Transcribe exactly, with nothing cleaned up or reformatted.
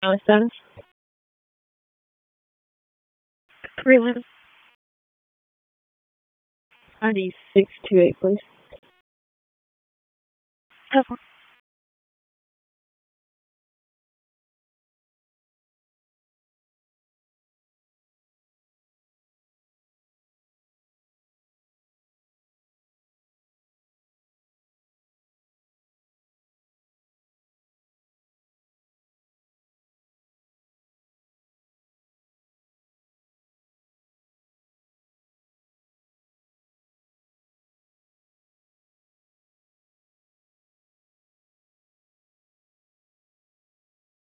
Family status? Prelim. I D six two eight, please. Tough one.